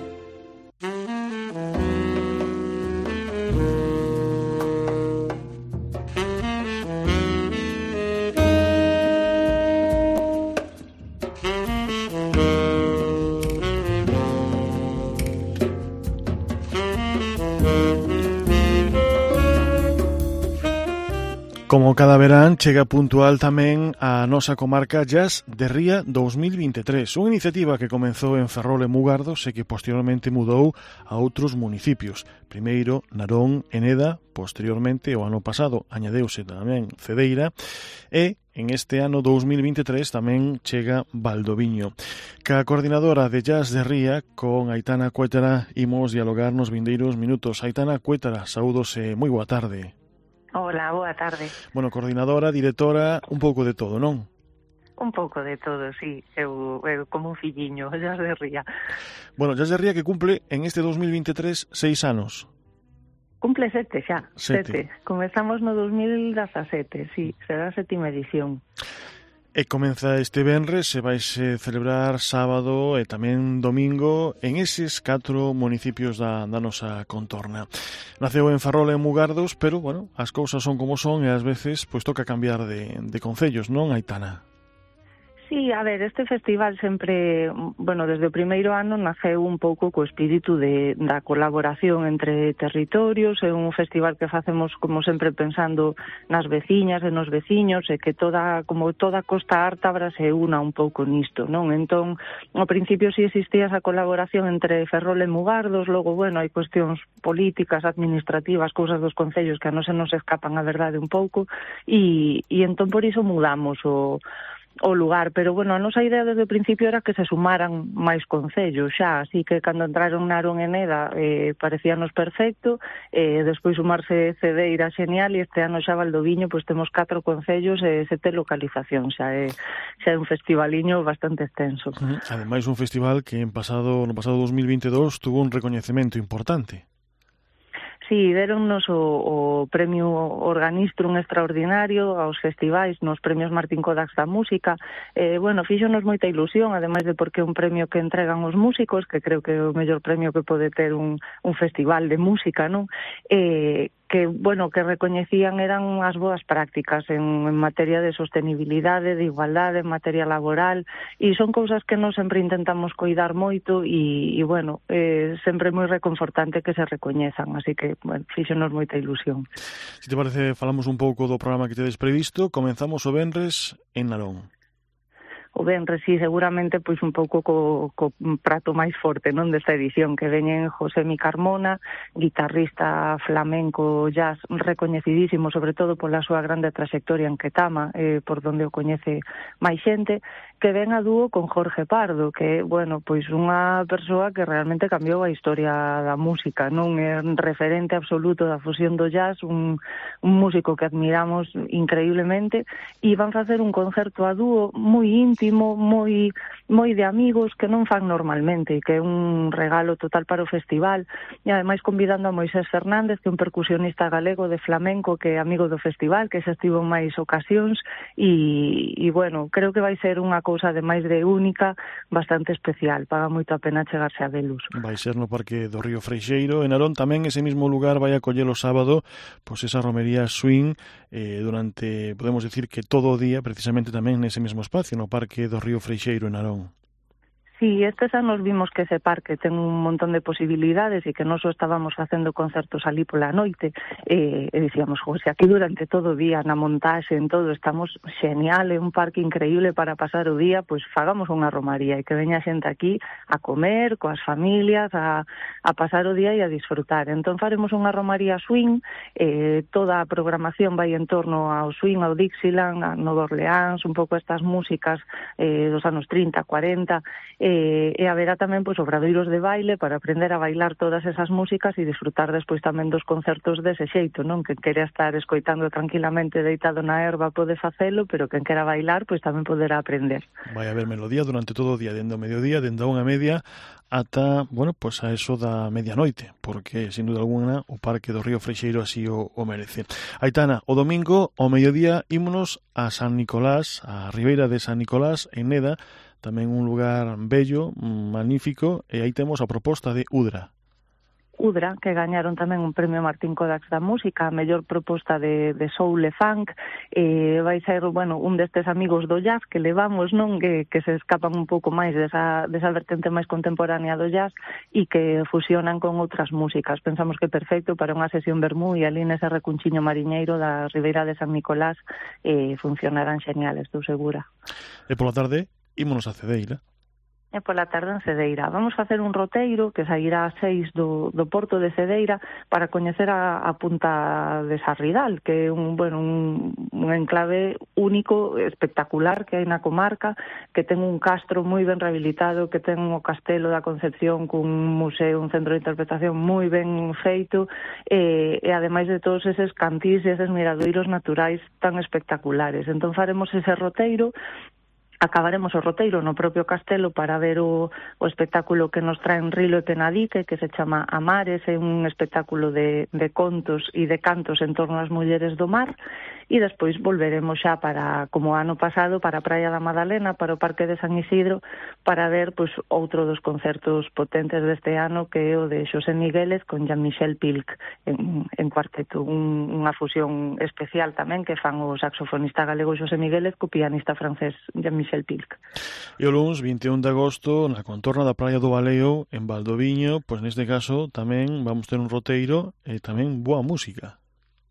[SPEAKER 3] Como cada verán, chega puntual tamén a nosa comarca Jazz de Ría dos mil veintitrés, unha iniciativa que comenzou en Ferrol e Mugardos e que posteriormente mudou a outros municipios. Primeiro Narón e Neda, posteriormente o ano pasado añadeuse tamén Cedeira e en este ano dos mil veintitrés tamén chega Valdoviño. Ca coordinadora de Jazz de Ría, con Aitana Cuétara, imos dialogar nos vindeiros minutos. Aitana Cuétara, saúdos e moi boa tarde.
[SPEAKER 12] Hola, boa tarde.
[SPEAKER 3] Bueno, coordinadora, directora, un pouco de todo, non?
[SPEAKER 12] Un pouco de todo, sí. Eu, eu como un filliño, Jazz de Ría.
[SPEAKER 3] Bueno, Jazz de Ría que cumple en este dos mil veintitrés seis anos.
[SPEAKER 12] Cumple sete xa,
[SPEAKER 3] sete.
[SPEAKER 12] sete. Comezamos no dos mil dezasete, sí, será a sétima edición.
[SPEAKER 3] E comeza este venres, se vaise celebrar sábado e tamén domingo en eses catro municipios da, da nosa contorna. Naceu en Ferrol e en Mugardos, pero, bueno, as cousas son como son e ás veces pois toca cambiar de, de concellos, non, Aitana?
[SPEAKER 12] Sí, a ver, este festival sempre, bueno, desde o primeiro ano naceu un pouco co espírito de, da colaboración entre territorios, é un festival que facemos como sempre pensando nas veciñas e nos veciños e que toda, como toda Costa Ártabra se una un pouco nisto, non? Entón, ao principio si existía esa colaboración entre Ferrol e Mugardos, logo, bueno, hai cuestións políticas, administrativas, cousas dos concellos que a non se nos escapan a verdade un pouco, e, e entón por iso mudamos o o lugar, pero bueno, a nosa idea desde o principio era que se sumaran máis concellos xa, así que cando entraron Narón e Neda eh, parecíanos perfecto, eh, despois sumarse Cedeira xenial, e este ano xa Valdoviño, pois temos catro concellos e sete localizacións, xa é, xa é un festivaliño bastante extenso.
[SPEAKER 3] Ademais, un festival que en pasado, no pasado dos mil veintidós tuvo un recoñecemento importante.
[SPEAKER 12] Sí, deronnos o, o premio Organistrum extraordinario aos festivais nos premios Martín Kodax da música. Eh, bueno, fíxonos moita ilusión, ademais de porque é un premio que entregan os músicos, que creo que é o mellor premio que pode ter un, un festival de música, non? Eh, que, bueno, que recoñecían eran as boas prácticas en, en materia de sostenibilidade, de igualdade, en materia laboral, e son cousas que nós sempre intentamos coidar moito e, e bueno, eh, sempre moi reconfortante que se recoñezan, así que, bueno, fíxonos moita ilusión.
[SPEAKER 3] Se te parece, falamos un pouco do programa que tedes previsto. Comenzamos o venres en Narón.
[SPEAKER 12] O venres, sí, seguramente pois un pouco co, co prato máis forte, non, desta edición, que veñen Josemi Carmona, guitarrista flamenco jazz recoñecidísimo, sobre todo pola súa grande trayectoria en Ketama, eh, por donde o coñece máis xente, que ven a dúo con Jorge Pardo, que é, bueno, pois unha persoa que realmente cambiou a historia da música, non é un referente absoluto da fusión do jazz, un, un músico que admiramos increíblemente, e van facer un concerto a dúo moi íntimo, moi moi de amigos que non fan normalmente, que é un regalo total para o festival, e ademais convidando a Moisés Fernández, que é un percusionista galego de flamenco que é amigo do festival, que xa estivo en máis ocasións, e, e bueno, creo que vai ser unha cousa ademais de única, bastante especial, paga moito a pena chegarse a velos.
[SPEAKER 3] Vai ser no Parque do Río Freixeiro, en Narón tamén ese mismo lugar vai a coller o sábado, pois esa romería swing, eh, durante, podemos decir que todo o día, precisamente tamén nese mesmo espacio, no Parque do Río Freixeiro en Narón.
[SPEAKER 12] Sí, estes anos vimos que ese parque ten un montón de posibilidades e que nós estábamos facendo concertos ali pola noite e, e dicíamos, José, aquí durante todo o día, na montaxe, en todo, estamos xenial, é un parque increíble para pasar o día, pois fagamos unha romaría e que veña xente aquí a comer, coas familias, a, a pasar o día e a disfrutar. Entón faremos unha romaría swing, eh, toda a programación vai en torno ao swing, ao Dixieland, a Nova Orleans, un pouco estas músicas eh, dos anos trinta, cuarenta, eh, E, e haberá tamén pois, obradoiros de baile para aprender a bailar todas esas músicas e disfrutar despois tamén dos concertos dese xeito, non? Que quere estar escoitando tranquilamente deitado na erva pode facelo, pero quen quera bailar pois tamén poderá aprender.
[SPEAKER 3] Vai haber melodía durante todo o día, dende o mediodía, dende a unha media ata, bueno, pois a eso da medianoite, porque, sin duda alguna, o Parque do Río Freixeiro así o, o merece. Aitana, o domingo, ao mediodía, ímonos a San Nicolás, a Ribeira de San Nicolás, en Neda, tamén un lugar bello, magnífico, e aí temos a proposta de Udra.
[SPEAKER 12] Udra, que gañaron tamén un premio Martín Kodax da música, a mellor proposta de, de soul e funk, eh, vai ser, bueno, un destes amigos do jazz que levamos, non, que, que se escapan un pouco máis desa, desa vertente máis contemporánea do jazz e que fusionan con outras músicas. Pensamos que é perfecto para unha sesión vermú e ali nese recunchiño mariñeiro da Ribeira de San Nicolás eh, funcionarán xenial, estou segura.
[SPEAKER 3] E pola tarde, ímonos a Cedeira.
[SPEAKER 12] E pola tarde en Cedeira. Vamos facer un roteiro que sairá a seis do, do porto de Cedeira para coñecer a, a punta de Sarridal, que é un, bueno, un, un enclave único, espectacular que hai na comarca, que ten un castro moi ben rehabilitado, que ten o Castelo da Concepción cun museo, un centro de interpretación moi ben feito, e, e ademais de todos eses cantís e eses miradoiros naturais tan espectaculares. Entón faremos ese roteiro. Acabaremos o roteiro no propio castelo para ver o, o espectáculo que nos traen Rilo e Penadique, que se chama Amares, é un espectáculo de, de contos e de cantos en torno ás mulleres do mar, e despois volveremos xa para, como ano pasado, para a Praia da Madalena, para o Parque de San Isidro, para ver pois, outro dos concertos potentes deste ano, que é o de Xosé Migueles con Jean-Michel Pilc en, en cuarteto, un, unha fusión especial tamén que fan o saxofonista galego Xosé Migueles co pianista francés Jean-Michel Pilc.
[SPEAKER 3] E o luns vinte e un de agosto, na contorna da Praia do Baleo, en Valdoviño, pois neste caso tamén vamos ter un roteiro e tamén boa música.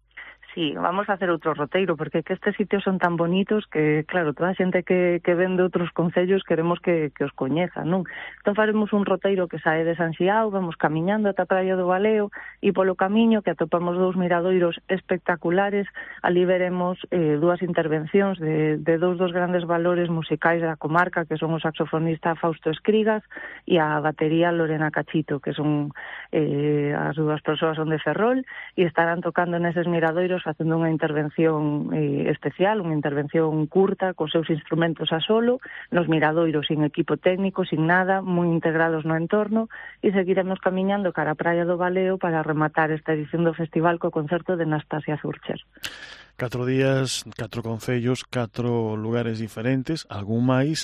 [SPEAKER 12] Sí, vamos a hacer outro roteiro, porque que estes sitios son tan bonitos que, claro, toda a xente que, que ven de outros concellos queremos que, que os coñeza, non? Entón faremos un roteiro que sae de San Xiao, vamos camiñando ata a Praia do Valeo, e polo camiño que atopamos dous miradoiros espectaculares, ali veremos eh, dúas intervencións de, de dous dos grandes valores musicais da comarca, que son o saxofonista Fausto Escrigas e a batería Lorena Cachito, que son eh, as dúas persoas son de Ferrol, e estarán tocando neses miradoiros facendo unha intervención eh, especial, unha intervención curta, cos seus instrumentos a solo, nos miradoiros sin equipo técnico, sin nada, moi integrados no entorno, e seguiremos camiñando cara a Praia do Valeo para rematar esta edición do festival co concerto de Nastasia Zurcher.
[SPEAKER 3] Catro días, catro concellos, catro lugares diferentes, algún máis.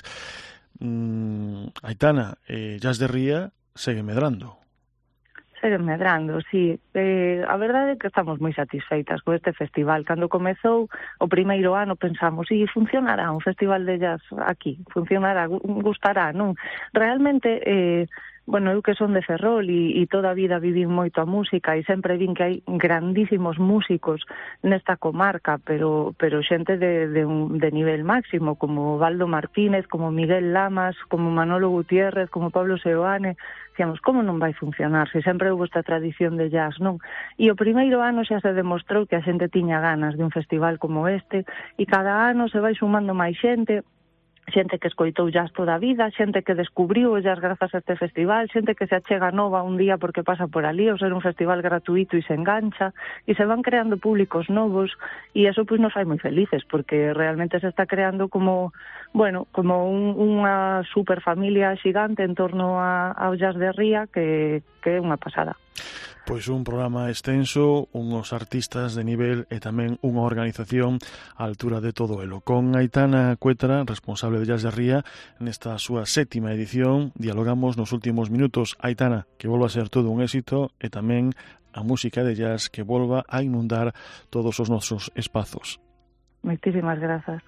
[SPEAKER 3] Mm, Aitana, eh, Jazz de Ría segue medrando.
[SPEAKER 12] Segue medrando, sí. Eh, a verdade é que estamos moi satisfeitas con este festival. Cando comezou o primeiro ano pensamos, e funcionará un festival de jazz aquí? Funcionará, gustará, non? Realmente... Eh, Bueno, eu que son de Ferrol e, e toda a vida vivín moito a música e sempre vin que hai grandísimos músicos nesta comarca, pero pero xente de, de, un, de nivel máximo, como Baldo Martínez, como Miguel Lamas, como Manolo Gutiérrez, como Pablo Seoane. Dicíamos, como non vai funcionar se sempre houve esta tradición de jazz, non? E o primeiro ano xa se demostrou que a xente tiña ganas de un festival como este e cada ano se vai sumando máis xente, xente que escoitou jazz toda a vida, xente que descubriu o jazz grazas a este festival, xente que se achega nova un día porque pasa por ali, ou ser un festival gratuito e se engancha, e se van creando públicos novos, e eso pois nos fai moi felices, porque realmente se está creando como, bueno, como un, unha superfamilia xigante en torno a, ao Jazz de Ría, que, que é unha pasada.
[SPEAKER 3] Pois un programa extenso, unhos artistas de nivel e tamén unha organización á altura de todo elo. Con Aitana Cuétara, responsable de Jazz de Ría, nesta súa sétima edición, dialogamos nos últimos minutos. Aitana, que volva a ser todo un éxito e tamén a música de jazz que volva a inundar todos os nosos espazos.
[SPEAKER 12] Moitísimas grazas.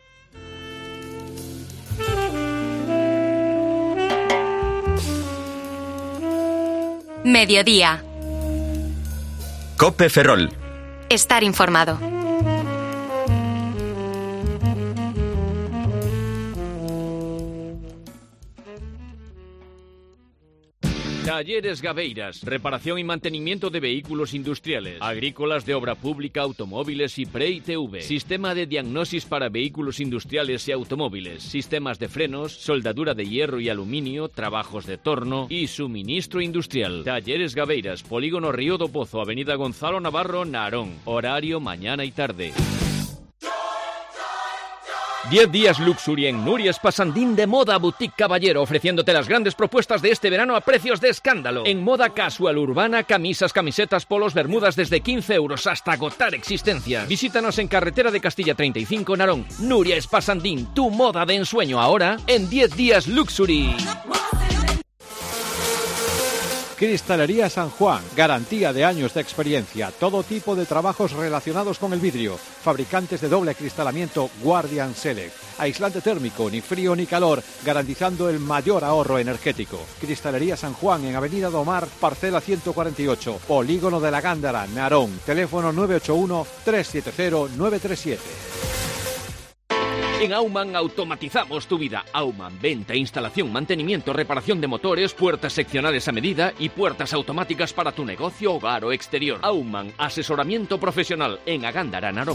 [SPEAKER 2] Mediodía.
[SPEAKER 9] Cope Ferrol.
[SPEAKER 2] Estar informado.
[SPEAKER 13] Talleres Gabeiras, reparación y mantenimiento de vehículos industriales, agrícolas, de obra pública, automóviles y pre-I T V. Sistema de diagnosis para vehículos industriales y automóviles, sistemas de frenos, soldadura de hierro y aluminio, trabajos de torno y suministro industrial. Talleres Gabeiras, Polígono Río do Pozo, Avenida Gonzalo Navarro, Narón. Horario mañana y tarde. diez días Luxury en Nuria Espasandín de Moda Boutique Caballero, ofreciéndote las grandes propuestas de este verano a precios de escándalo. En moda casual urbana, camisas, camisetas, polos, bermudas desde quince euros hasta agotar existencias. Visítanos en Carretera de Castilla treinta y cinco, Narón. Nuria Espasandín, tu moda de ensueño ahora en diez días Luxury.
[SPEAKER 14] Cristalería San Juan, garantía de años de experiencia, todo tipo de trabajos relacionados con el vidrio, fabricantes de doble acristalamiento Guardian Select, aislante térmico, ni frío ni calor, garantizando el mayor ahorro energético. Cristalería San Juan en Avenida do Mar, parcela ciento cuarenta y ocho, Polígono de la Gándara, Narón, teléfono nueve ocho uno, tres siete cero, nueve tres siete.
[SPEAKER 13] En Aumann automatizamos tu vida. Aumann, venta, instalación, mantenimiento, reparación de motores, puertas seccionales a medida y puertas automáticas para tu negocio, hogar o exterior. Aumann, asesoramiento profesional en Agándara, Narón.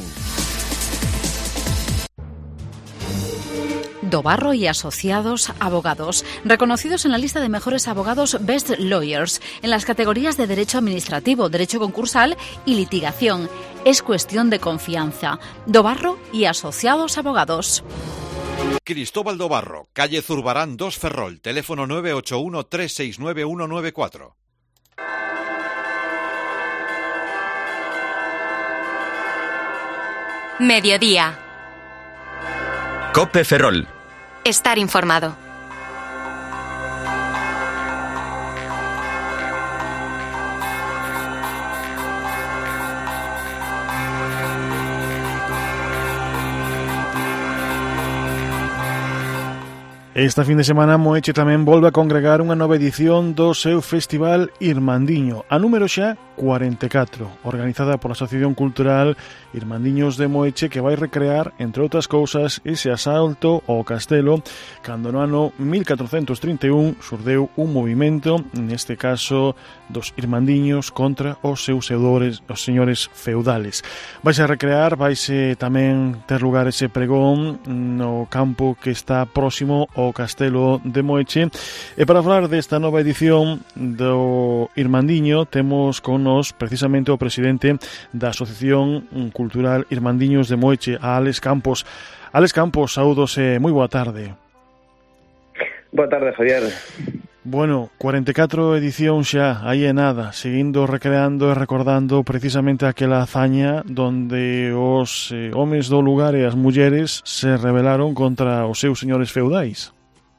[SPEAKER 7] Dobarro y Asociados Abogados, reconocidos en la lista de mejores abogados Best Lawyers, en las categorías de Derecho Administrativo, Derecho Concursal y Litigación. Es cuestión de confianza. Dobarro y Asociados Abogados.
[SPEAKER 15] Cristóbal Dobarro, calle Zurbarán dos Ferrol, teléfono nueve ocho uno, tres seis nueve uno nueve cuatro.
[SPEAKER 2] Mediodía.
[SPEAKER 9] Cope Ferrol.
[SPEAKER 2] Estar informado.
[SPEAKER 3] Esta fin de semana Moeche tamén volve a congregar unha nova edición do seu Festival Irmandiño, a número xa cuarenta e catro, organizada pola Asociación Cultural Irmandiños de Moeche, que vai recrear, entre outras cousas, ese asalto ao castelo cando no ano mil catrocentos trinta e un xurdeu un movimento, neste caso dos irmandiños, contra os seus seudores, os señores feudales. Vaise a recrear, vaise tamén ter lugar ese pregón no campo que está próximo ao castelo de Moeche. E para falar desta nova edición do Irmandiño temos con nos precisamente o presidente da Asociación Cultural Irmandiños de Moeche, a Álex Campos. Álex Campos, saúdos e moi boa tarde.
[SPEAKER 16] Boa tarde, Javier.
[SPEAKER 3] Bueno, cuarenta e catro edición xa, aí é nada, seguindo recreando e recordando precisamente aquela hazaña donde os eh, homes do lugar e as mulleres se rebelaron contra os seus señores feudais.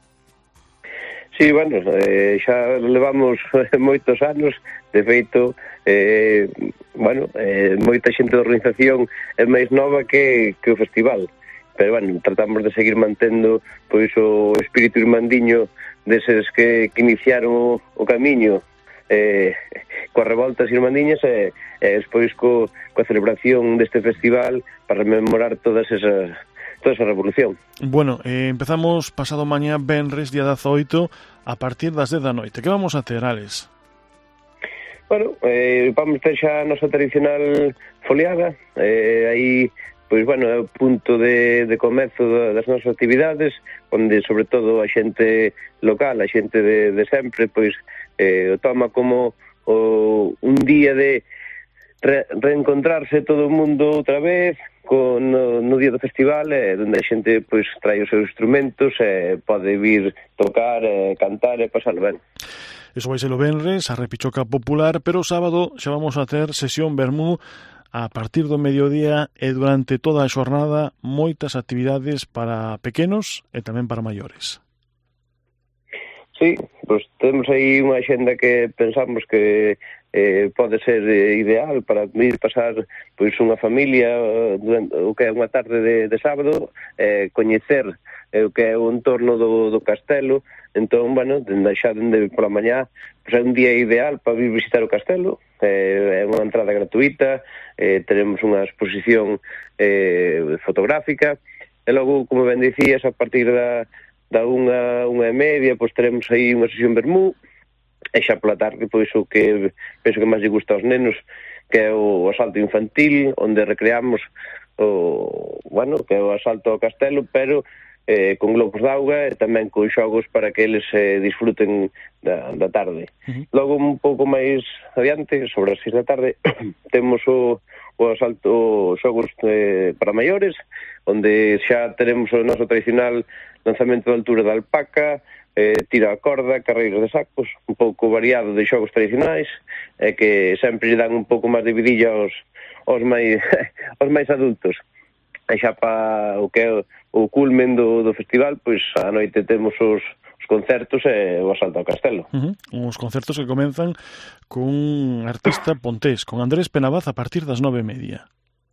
[SPEAKER 16] Sí, bueno, eh, xa levamos moitos anos, de feito, eh, bueno, eh, moita xente da organización é máis nova que, que o festival, pero, bueno, tratamos de seguir mantendo pois o espírito irmandiño deses que, que iniciaron o, o camiño eh, coas revoltas irmandiñas e, e despois co, coa celebración deste festival para rememorar todas esas toda esa revolución.
[SPEAKER 3] Bueno, eh, empezamos pasado mañá venres, día dezaoito, a partir das dez da noite. Que vamos a ter, Alex?
[SPEAKER 16] Bueno, eh, vamos ter xa a nosa tradicional foliada, eh, aí, pois, bueno, é o punto de, de comezo das nosas actividades, onde, sobre todo, a xente local, a xente de, de sempre, pois, eh, o toma como o, un día de re, reencontrarse todo o mundo outra vez, con, no, no día do festival, eh, onde a xente pois trae os seus instrumentos e eh, pode vir tocar, eh, cantar e pasarlo ben.
[SPEAKER 3] Eso vai ser o venres, a repichoca popular, pero o sábado xa vamos a ter sesión vermú a partir do mediodía e durante toda a xornada moitas actividades para pequenos e tamén para maiores.
[SPEAKER 16] Sí, pois temos aí unha axenda que pensamos que eh, pode ser eh, ideal para ir pasar pois unha familia durante, o que é unha tarde de, de sábado, eh, coñecer eh, o que é o entorno do, do castelo. Entón, bueno, dende xa dende pola mañá, pois é un día ideal para vir visitar o castelo, eh, é unha entrada gratuita, eh, teremos unha exposición eh, fotográfica, e logo, como ben dicías, a partir da da unha, unha e media, pois teremos aí unha sesión vermú, e xa pola tarde, pois o que penso que máis lle gusta aos nenos, que é o asalto infantil, onde recreamos o, bueno, que é o asalto ao castelo, pero eh, con globos de auga e tamén con xogos para que eles eh, disfruten da, da tarde. Uh-huh. Logo, un pouco máis adiante, sobre as seis da tarde, temos o o asalto xogos eh, para maiores, onde xa teremos o noso tradicional lanzamento de altura da alpaca, eh, tira a corda, carreiras de sacos, un pouco variado de xogos tradicionais, e eh, que sempre lle dan un pouco máis de vidilla aos, aos, máis, aos máis adultos. E xa pa o que é o culmen do, do festival, pois a noite temos os concertos e o asalto ao castelo.
[SPEAKER 3] Uh-huh. Uns concertos que comenzan cun artista pontés, con Andrés Penabaz a partir das nove e media.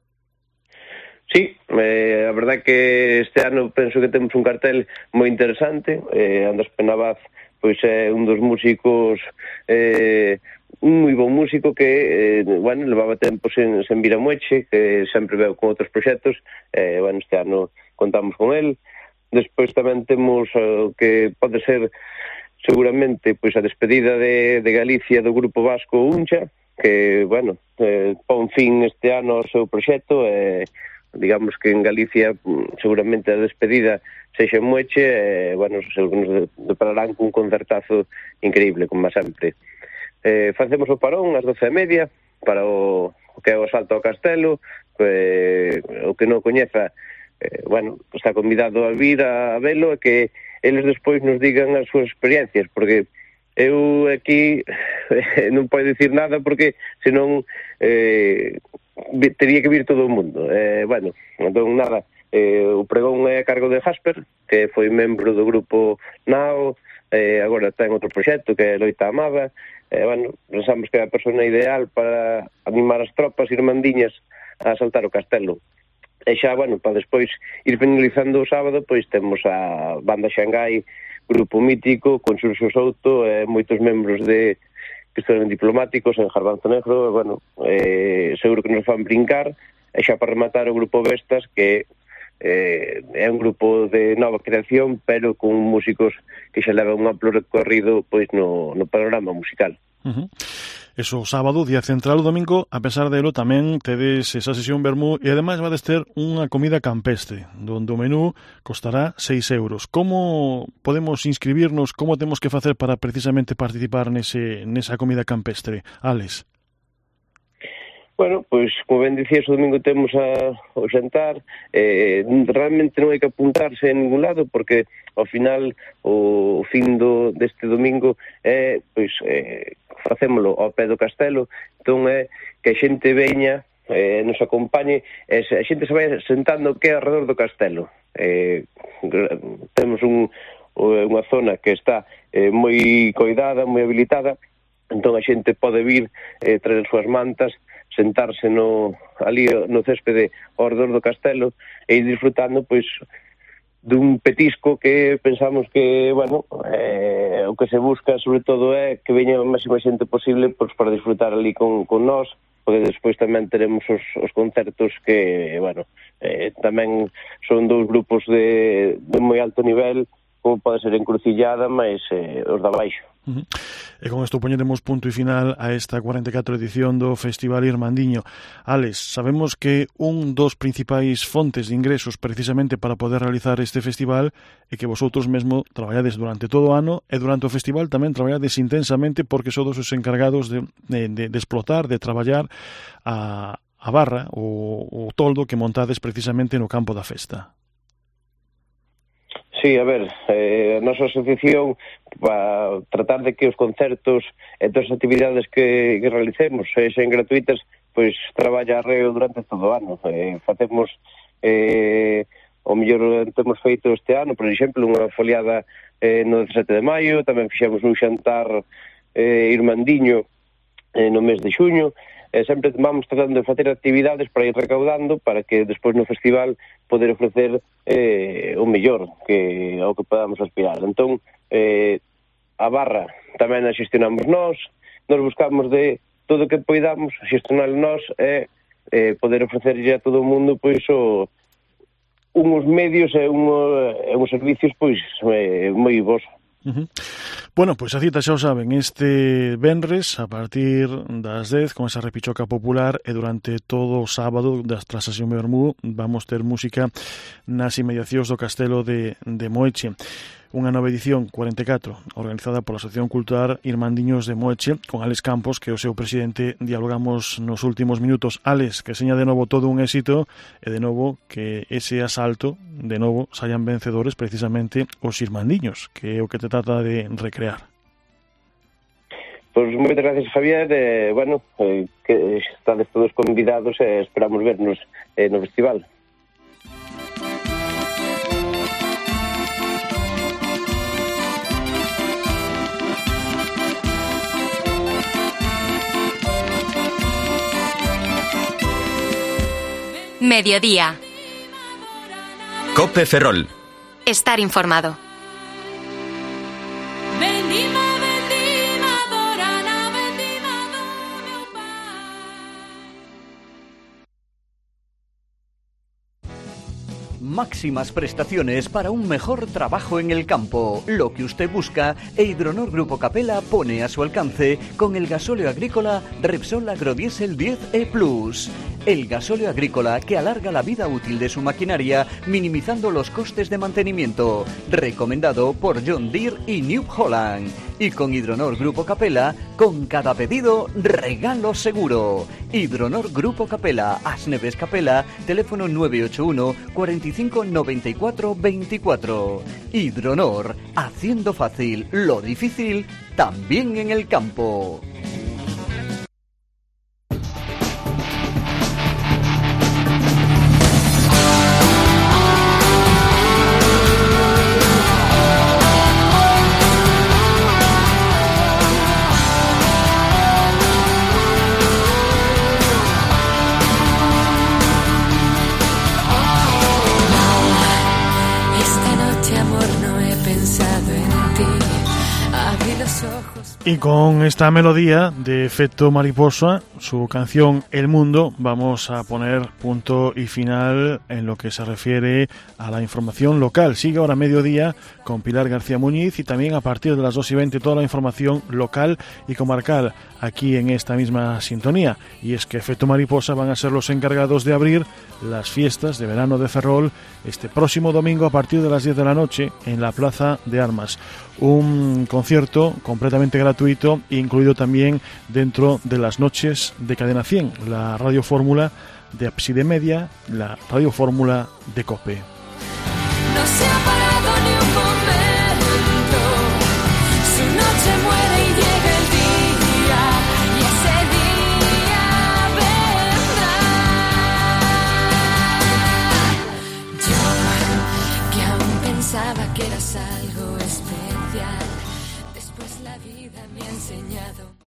[SPEAKER 16] Sí, eh, a verdade que este ano penso que temos un cartel moi interesante. eh, Andrés Penabaz pois é un dos músicos, eh, un moi bon músico que, eh, bueno, levaba tempo sen, sen vir a Moeche, que sempre veo con outros proxectos, e, eh, bueno, este ano contamos con el. Despois tamén temos o uh, que pode ser seguramente pois a despedida de, de Galicia do grupo vasco Uncha, que, bueno, eh, pon fin este ano ao seu proxecto e eh, digamos que en Galicia seguramente a despedida sexa en Moeche e, eh, bueno, nos depararán cun concertazo increíble, como sempre. Eh, facemos o parón ás doce e media para o, o que é o asalto ao castelo, que, o que non coñeza, Eh, bueno, está convidado a vir a, a velo e que eles despois nos digan as súas experiencias, porque eu aquí eh, non podo dicir nada porque senón eh, tería que vir todo o mundo. Eh, bueno, entón nada, eh, o pregón é a cargo de Jasper, que foi membro do grupo Nao, eh, agora ten outro proxecto que é Loita Amada. Eh, bueno, pensamos que é a persona ideal para animar as tropas irmandiñas a asaltar o castelo. E xa, bueno, para despois ir finalizando o sábado, pois temos a banda Xangai, grupo mítico, con Xurxo Souto e moitos membros de, que estudaron diplomáticos en Garbanzo Negro, bueno, eh, seguro que nos van brincar. E xa para rematar o grupo Vestas, que eh, é un grupo de nova creación, pero con músicos que xa levan un amplo recorrido pois no, no panorama musical.
[SPEAKER 3] Uh-huh. Eso, sábado, día central, o domingo, a pesar de lo, tamén tedes esa sesión vermú e ademais vades ter unha comida campestre, donde o menú costará seis euros. Como podemos inscribirnos, como temos que facer para precisamente participar nese, nesa comida campestre? Alex.
[SPEAKER 16] Bueno, pois, como ben dicías, o domingo temos a, o xantar. Eh, realmente non hai que apuntarse en ningún lado, porque ao final o fin do, deste domingo é, pois, eh, facémolo ao pé do castelo. Entón é que a xente veña, eh, nos acompañe, e a xente se vai sentando que é alrededor do castelo. Eh, temos un, unha zona que está eh, moi coidada, moi habilitada, entón a xente pode vir, eh, traer as súas mantas, sentarse no ali no céspede ao redor do castelo e ir disfrutando pois dun petisco que pensamos que, bueno, eh, o que se busca sobre todo é que veña a máxima xente posible pois para disfrutar ali con, con nós, porque despois tamén teremos os, os concertos que, bueno, eh, tamén son dous grupos de, de moi alto nivel, como pode ser Encrucillada, mas eh, os da baixo.
[SPEAKER 3] Uh-huh. E con isto poñeremos punto e final a esta cuarenta e catro edición do Festival Irmandiño. Alex, sabemos que un dos principais fontes de ingresos precisamente para poder realizar este festival é que vosotros mesmo traballades durante todo o ano e durante o festival tamén traballades intensamente porque sodes os encargados de, de, de, de explotar, de traballar a, a barra, o, o toldo que montades precisamente no campo da festa.
[SPEAKER 16] Sí, a ver, eh, a nosa asociación para tratar de que os concertos e todas as actividades que, que realicemos sexen gratuitas, pois traballa arreo durante todo o ano. Eh, facemos, eh, o mellor temos feito este ano, por exemplo, unha foliada eh, no dezasete de maio, tamén fixemos un xantar eh, irmandiño eh, no mes de xuño, e sempre vamos tratando de facer actividades para ir recaudando para que despois no festival poder ofrecer eh, o mellor que ao que podamos aspirar. Entón, eh, a barra tamén a xestionamos nós, nos buscamos de todo o que poidamos xestionar nós e eh, poder ofrecerlle a todo o mundo pois o, unhos medios e, uno, e uns servicios pois eh, moi bons.
[SPEAKER 3] Uh-huh. Bueno, pois a cita xa o saben, este venres a partir das dez con esa repichoca popular e durante todo o sábado das tras a sesión vermú vamos ter música nas inmediacións do castelo de, de Moeche. Unha nova edición cuarenta e catro organizada pola Asociación Cultural Irmandiños de Moeche con Alex Campos, que é o seu presidente. Dialogamos nos últimos minutos. Alex, que seña de novo todo un éxito e de novo que ese asalto de novo saian vencedores precisamente os irmandiños, que é o que te trata de recrear.
[SPEAKER 16] Pois moitas gracias, Javier. Eh, bueno, eh, que estades todos convidados e esperamos vernos eh, no festival.
[SPEAKER 2] Mediodía.
[SPEAKER 9] Cope Ferrol.
[SPEAKER 2] Estar informado.
[SPEAKER 17] Máximas prestaciones para un mejor trabajo en el campo. Lo que usted busca, e Hidronor Grupo Capella pone a su alcance con el gasóleo agrícola Repsol Agrodiesel diez E Plus. El gasóleo agrícola que alarga la vida útil de su maquinaria, minimizando los costes de mantenimiento. Recomendado por John Deere y New Holland. Y con Hidronor Grupo Capella, con cada pedido, regalo seguro. Hidronor Grupo Capella, Asneves Capella, teléfono nueve ocho uno, cuarenta y cinco, noventa y cuatro, veinticuatro. Hidronor, haciendo fácil lo difícil, también en el campo.
[SPEAKER 3] Y con esta melodía de Efecto Mariposa, su canción El Mundo, vamos a poner punto y final en lo que se refiere a la información local. Sigue ahora mediodía con Pilar García Muñiz y también a partir de las dos y veinte toda la información local y comarcal aquí en esta misma sintonía. Y es que Efecto Mariposa van a ser los encargados de abrir las fiestas de verano de Ferrol este próximo domingo a partir de las diez de la noche en la Plaza de Armas. Un concierto completamente gratuito, incluido también dentro de las noches de Cadena cien, la radio fórmula de Ábside Media, la radio fórmula de COPE.
[SPEAKER 18] No sea para